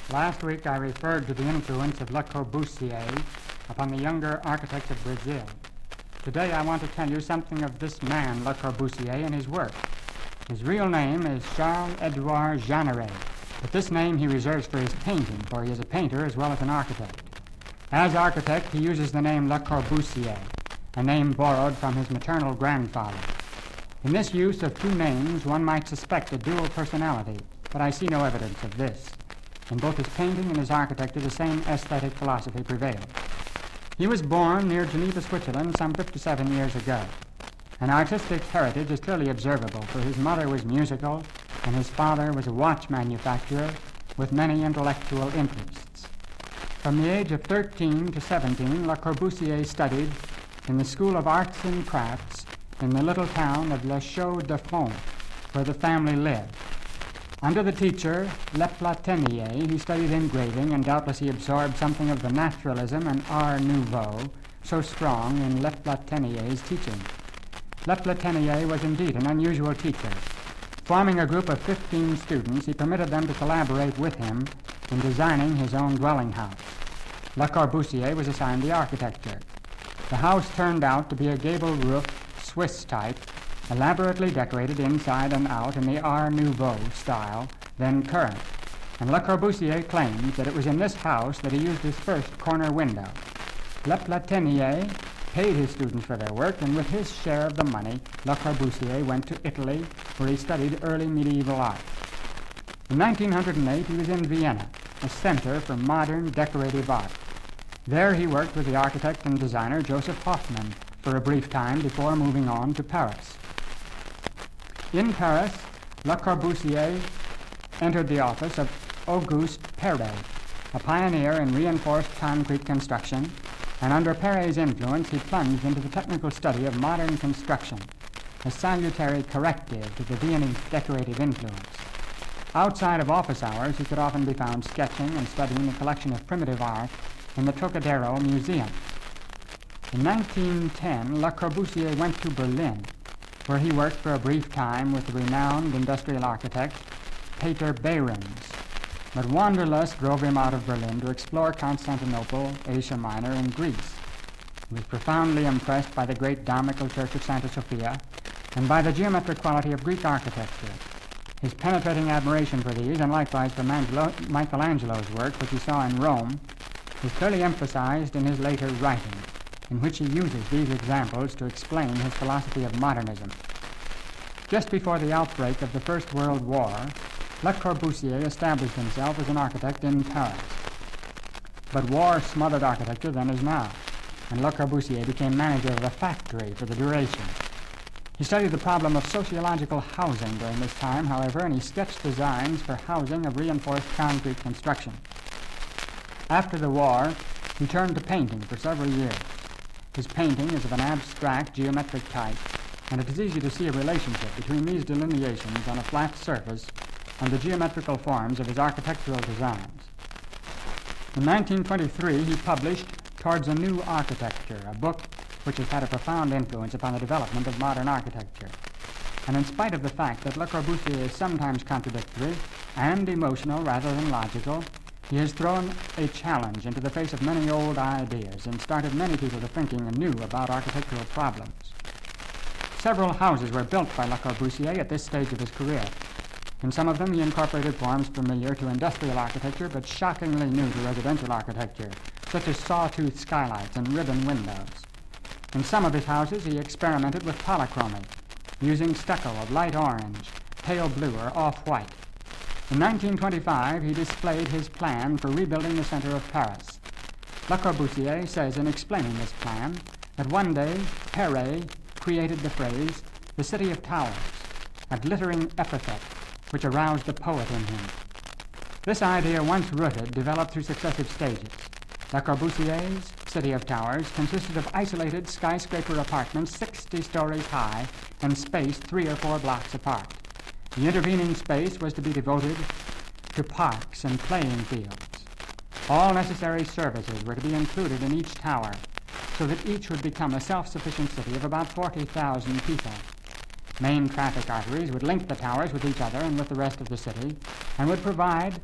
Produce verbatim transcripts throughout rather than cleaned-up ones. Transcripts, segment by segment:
Last week I referred to the influence of Le Corbusier upon the younger architects of Brazil. Today I want to tell you something of this man, Le Corbusier, and his work. His real name is Charles-Edouard Jeanneret, but this name he reserves for his painting, for he is a painter as well as an architect. As architect, he uses the name Le Corbusier, a name borrowed from his maternal grandfather. In this use of two names, one might suspect a dual personality, but I see no evidence of this. In both his painting and his architecture, the same aesthetic philosophy prevailed. He was born near Geneva, Switzerland, some fifty-seven years ago. An artistic heritage is clearly observable, for his mother was musical, and his father was a watch manufacturer with many intellectual interests. From the age of thirteen to seventeen, Le Corbusier studied in the School of Arts and Crafts in the little town of La Chaux-de-Fonds, where the family lived. Under the teacher, Le Platinier, he studied engraving, and doubtless he absorbed something of the naturalism and art nouveau so strong in Le Platinier's teaching. Le Platinier was indeed an unusual teacher. Forming a group of fifteen students, he permitted them to collaborate with him in designing his own dwelling house. Le Corbusier was assigned the architecture. The house turned out to be a gable-roofed Swiss type, elaborately decorated inside and out in the Art Nouveau style, then current. And Le Corbusier claims that it was in this house that he used his first corner window. Le Platinier paid his students for their work, and with his share of the money, Le Corbusier went to Italy, where he studied early medieval art. In nineteen oh eight, he was in Vienna, a center for modern decorative art. There he worked with the architect and designer Joseph Hoffmann for a brief time before moving on to Paris. In Paris, Le Corbusier entered the office of Auguste Perret, a pioneer in reinforced concrete construction, and under Perret's influence he plunged into the technical study of modern construction, a salutary corrective to the Viennese decorative influence. Outside of office hours, he could often be found sketching and studying a collection of primitive art in the Trocadero Museum. In nineteen ten, Le Corbusier went to Berlin, where he worked for a brief time with the renowned industrial architect Peter Behrens. But wanderlust drove him out of Berlin to explore Constantinople, Asia Minor, and Greece. He was profoundly impressed by the great domical church of Santa Sophia and by the geometric quality of Greek architecture. His penetrating admiration for these, and likewise for Mangelo- Michelangelo's work, which he saw in Rome, is clearly emphasized in his later writing, in which he uses these examples to explain his philosophy of modernism. Just before the outbreak of the First World War, Le Corbusier established himself as an architect in Paris. But war smothered architecture then as now, and Le Corbusier became manager of a factory for the duration. He studied the problem of sociological housing during this time, however, and he sketched designs for housing of reinforced concrete construction. After the war, he turned to painting for several years. His painting is of an abstract geometric type, and it is easy to see a relationship between these delineations on a flat surface and the geometrical forms of his architectural designs. In nineteen twenty-three, he published Towards a New Architecture, a book which has had a profound influence upon the development of modern architecture. And in spite of the fact that Le Corbusier is sometimes contradictory and emotional rather than logical, he has thrown a challenge into the face of many old ideas and started many people to thinking anew about architectural problems. Several houses were built by Le Corbusier at this stage of his career. In some of them he incorporated forms familiar to industrial architecture but shockingly new to residential architecture, such as sawtooth skylights and ribbon windows. In some of his houses he experimented with polychromy, using stucco of light orange, pale blue, or off-white. In nineteen twenty-five, he displayed his plan for rebuilding the center of Paris. Le Corbusier says in explaining this plan that one day Perret created the phrase, "the city of towers," a glittering epithet which aroused the poet in him. This idea, once rooted, developed through successive stages. Le Corbusier's city of towers consisted of isolated skyscraper apartments sixty stories high and spaced three or four blocks apart. The intervening space was to be devoted to parks and playing fields. All necessary services were to be included in each tower, so that each would become a self-sufficient city of about forty thousand people. Main traffic arteries would link the towers with each other and with the rest of the city, and would provide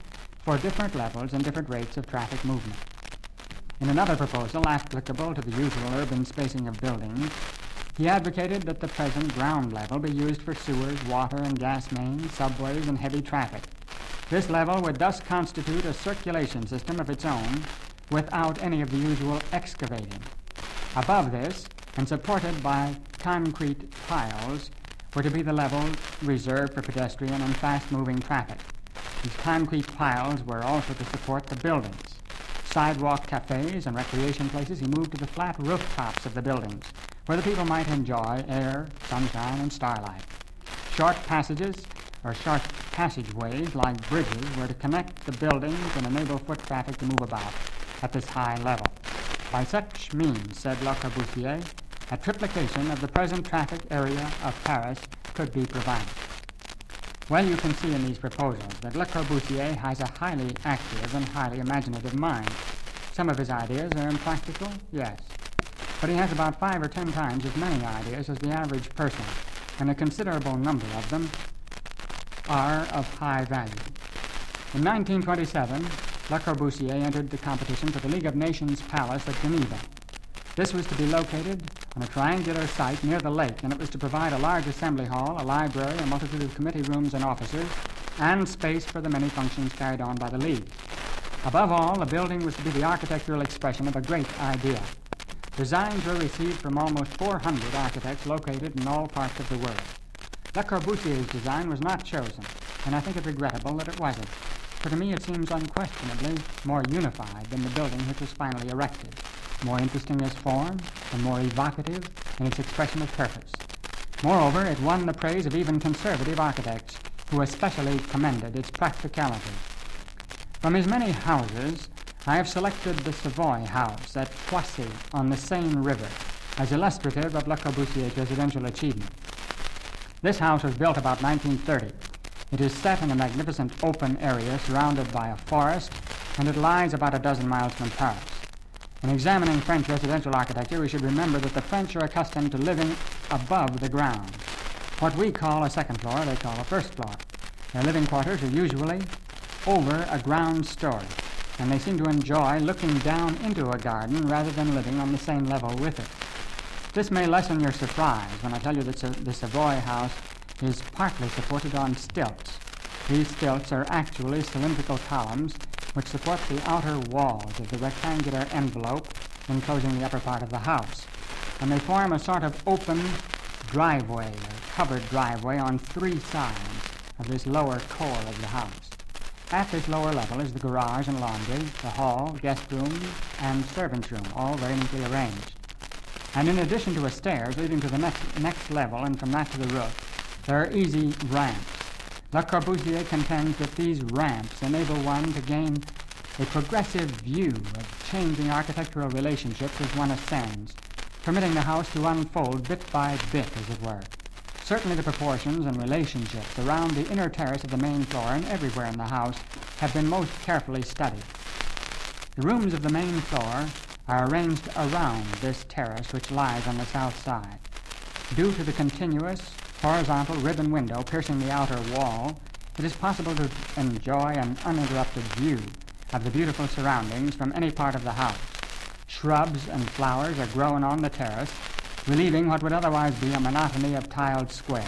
for different levels and different rates of traffic movement. In another proposal applicable to the usual urban spacing of buildings, he advocated that the present ground level be used for sewers, water and gas mains, subways, and heavy traffic. This level would thus constitute a circulation system of its own without any of the usual excavating. Above this, and supported by concrete piles, were to be the level reserved for pedestrian and fast-moving traffic. These concrete piles were also to support the buildings. Sidewalk cafes and recreation places he moved to the flat rooftops of the buildings, where the people might enjoy air, sunshine, and starlight. Short passages or short passageways like bridges were to connect the buildings and enable foot traffic to move about at this high level. By such means, said Le Corbusier, a triplication of the present traffic area of Paris could be provided. Well, you can see in these proposals that Le Corbusier has a highly active and highly imaginative mind. Some of his ideas are impractical, yes, but he has about five or ten times as many ideas as the average person, and a considerable number of them are of high value. In nineteen twenty-seven, Le Corbusier entered the competition for the League of Nations Palace at Geneva. This was to be located on a triangular site near the lake, and it was to provide a large assembly hall, a library, a multitude of committee rooms and offices, and space for the many functions carried on by the League. Above all, the building was to be the architectural expression of a great idea. Designs were received from almost four hundred architects located in all parts of the world. Le Corbusier's design was not chosen, and I think it regrettable that it wasn't, for to me it seems unquestionably more unified than the building which was finally erected, more interesting as form, and more evocative in its expression of purpose. Moreover, it won the praise of even conservative architects, who especially commended its practicality. From his many houses, I have selected the Savoy House at Poissy on the Seine River as illustrative of Le Corbusier's residential achievement. This house was built about nineteen thirty. It is set in a magnificent open area surrounded by a forest, and it lies about a dozen miles from Paris. In examining French residential architecture, we should remember that the French are accustomed to living above the ground. What we call a second floor, they call a first floor. Their living quarters are usually over a ground story, and they seem to enjoy looking down into a garden rather than living on the same level with it. This may lessen your surprise when I tell you that the Savoy House is partly supported on stilts. These stilts are actually cylindrical columns which support the outer walls of the rectangular envelope enclosing the upper part of the house, and they form a sort of open driveway or covered driveway on three sides of this lower core of the house. At this lower level is the garage and laundry, the hall, guest room, and servant's room, all very neatly arranged. And in addition to a stairs leading to the next, next level and from that to the roof, there are easy ramps. Le Corbusier contends that these ramps enable one to gain a progressive view of changing architectural relationships as one ascends, permitting the house to unfold bit by bit, as it were. Certainly the proportions and relationships around the inner terrace of the main floor and everywhere in the house have been most carefully studied. The rooms of the main floor are arranged around this terrace which lies on the south side. Due to the continuous horizontal ribbon window piercing the outer wall, it is possible to enjoy an uninterrupted view of the beautiful surroundings from any part of the house. Shrubs and flowers are grown on the terrace, relieving what would otherwise be a monotony of tiled squares.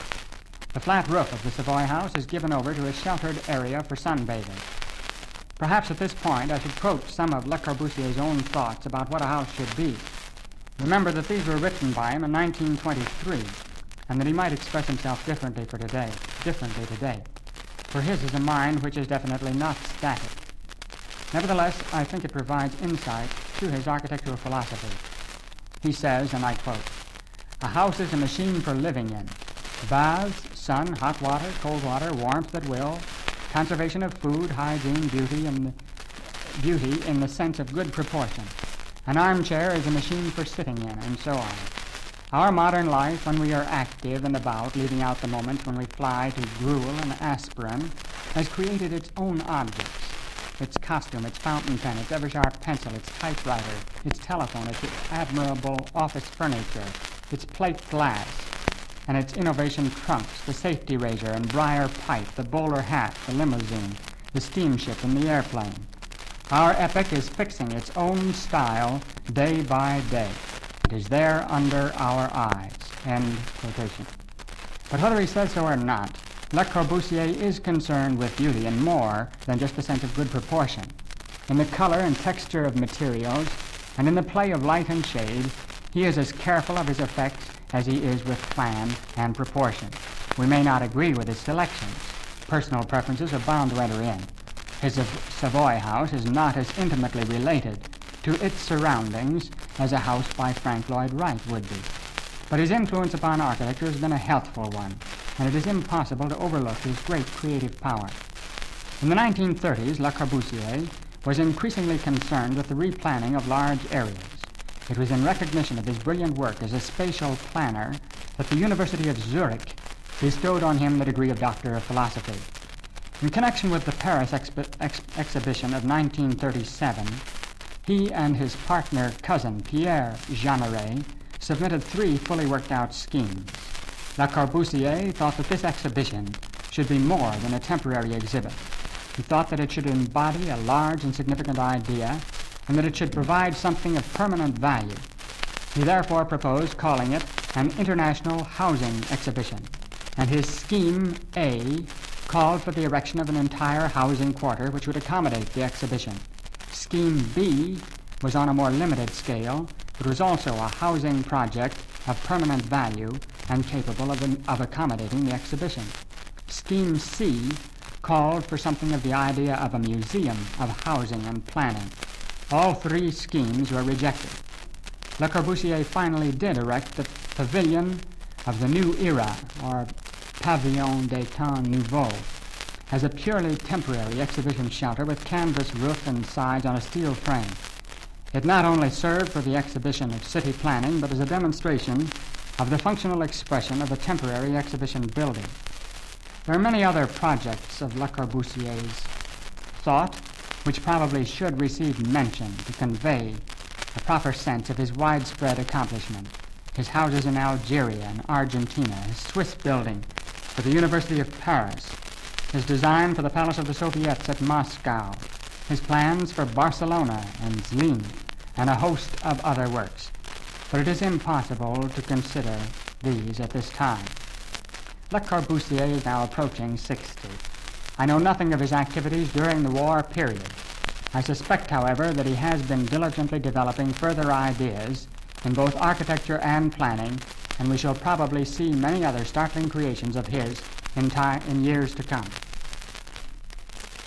The flat roof of the Savoy House is given over to a sheltered area for sunbathing. Perhaps at this point I should quote some of Le Corbusier's own thoughts about what a house should be. Remember that these were written by him in nineteen twenty-three, and that he might express himself differently for today, differently today. For his is a mind which is definitely not static. Nevertheless, I think it provides insight to his architectural philosophy. He says, and I quote, "A house is a machine for living in. Baths, sun, hot water, cold water, warmth at will, conservation of food, hygiene, beauty, and beauty in the sense of good proportion. An armchair is a machine for sitting in," and so on. Our modern life, when we are active and about, leaving out the moments when we fly to gruel and aspirin, has created its own objects. Its costume, its fountain pen, its ever-sharp pencil, its typewriter, its telephone, its admirable office furniture, its plate glass, and its innovation trunks, the safety razor and briar pipe, the bowler hat, the limousine, the steamship and the airplane. Our epic is fixing its own style day by day. It is there under our eyes. End quotation. But whether he says so or not, Le Corbusier is concerned with beauty in more than just a sense of good proportion. In the color and texture of materials, and in the play of light and shade, he is as careful of his effects as he is with plan and proportion. We may not agree with his selections. Personal preferences are bound to enter in. His Savoy house is not as intimately related to its surroundings as a house by Frank Lloyd Wright would be. But his influence upon architecture has been a healthful one, and it is impossible to overlook his great creative power. In the nineteen thirties, Le Corbusier was increasingly concerned with the replanning of large areas. It was in recognition of his brilliant work as a spatial planner that the University of Zurich bestowed on him the degree of Doctor of Philosophy. In connection with the Paris expi- ex- exhibition of nineteen thirty-seven, he and his partner cousin Pierre Jeanneret submitted three fully worked-out schemes. Le Corbusier thought that this exhibition should be more than a temporary exhibit. He thought that it should embody a large and significant idea, and that it should provide something of permanent value. He therefore proposed calling it an International Housing Exhibition, and his Scheme A called for the erection of an entire housing quarter which would accommodate the exhibition. Scheme B was on a more limited scale, but was also a housing project of permanent value and capable of, of accommodating the exhibition. Scheme C called for something of the idea of a museum of housing and planning. All three schemes were rejected. Le Corbusier finally did erect the Pavilion of the New Era, or Pavillon des Temps Nouveaux, as a purely temporary exhibition shelter with canvas roof and sides on a steel frame. It not only served for the exhibition of city planning, but as a demonstration of the functional expression of a temporary exhibition building. There are many other projects of Le Corbusier's thought which probably should receive mention to convey a proper sense of his widespread accomplishment. His houses in Algeria and Argentina, his Swiss building for the University of Paris, his design for the Palace of the Soviets at Moscow, his plans for Barcelona and Zlin, and a host of other works. But it is impossible to consider these at this time. Le Corbusier is now approaching sixty. I know nothing of his activities during the war period. I suspect, however, that he has been diligently developing further ideas in both architecture and planning, and we shall probably see many other startling creations of his in, time, in years to come.